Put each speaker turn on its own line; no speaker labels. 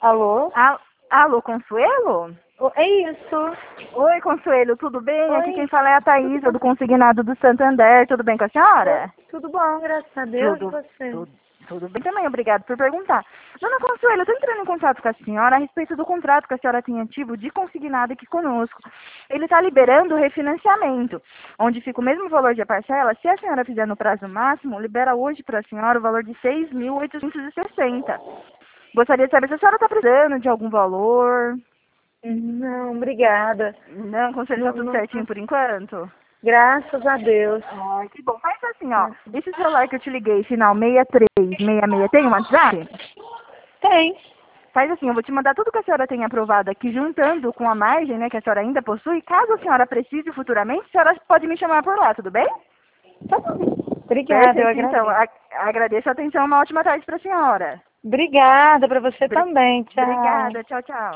Alô?
Alô, Consuelo?
É isso.
Oi, Consuelo, tudo bem?
Oi.
Aqui quem fala é a Thaísa, do Consignado do Santander. Tudo bem com a senhora?
Tudo bom, graças a Deus. E
Tudo,
você?
tudo bem também, obrigado por perguntar. Dona Consuelo, eu estou entrando em contato com a senhora a respeito do contrato que a senhora tem ativo de consignado aqui conosco. Ele está liberando o refinanciamento, onde fica o mesmo valor de parcela. Se a senhora fizer no prazo máximo, libera hoje para a senhora o valor de 6.860. Gostaria de saber se a senhora está precisando de algum valor.
Não, obrigada.
Não, Conselho, tá tudo certinho por enquanto?
Graças a Deus.
Ai, que bom. Faz assim, ó. Esse celular que eu te liguei, final 6366, tem um WhatsApp?
Tem.
Faz assim, eu vou te mandar tudo que a senhora tem aprovado aqui, juntando com a margem, né, que a senhora ainda possui. Caso a senhora precise futuramente, a senhora pode me chamar por lá, tudo bem?
Tá bom. Obrigada, eu
Perfeito, então.
agradeço.
Agradeço a atenção. Uma ótima tarde para a senhora.
Obrigada para você também. Tchau.
Obrigada. Tchau, tchau.